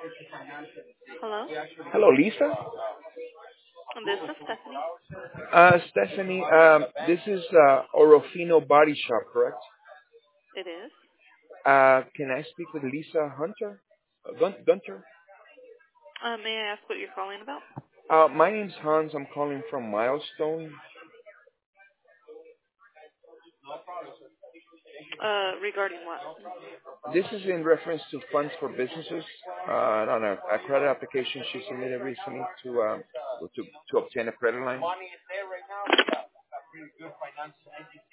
Hello? Hello, Lisa. This is Stephanie. Stephanie, this is Orofino Body Shop, correct? It is. Can I speak with Lisa Hunter? Gunter? May I ask what you're calling about? My name's Hans. I'm calling from Milestone. Regarding what? This is in reference to funds for businesses. On a credit application she submitted recently to obtain a credit line.